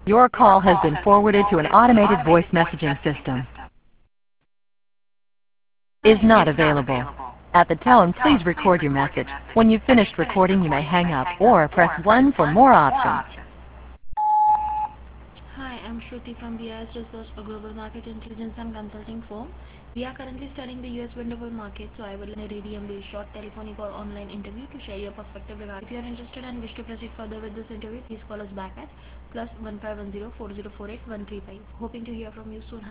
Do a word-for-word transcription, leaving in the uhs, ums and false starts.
Your call has been forwarded to an automated voice messaging system. Is not available. At the tone, please record your message. When you've finished recording, you may hang up or press one for more options. Hi, I'm Shruti from B I S Research, a global market intelligence and consulting firm. We are currently studying the U S wind power market, so I would like a radium-based short telephonic or online interview to share your perspective regarding. If you are interested and wish to proceed further with this interview, please call us back at plus one five one zero four zero four eight one three five. Hoping to hear from you soon.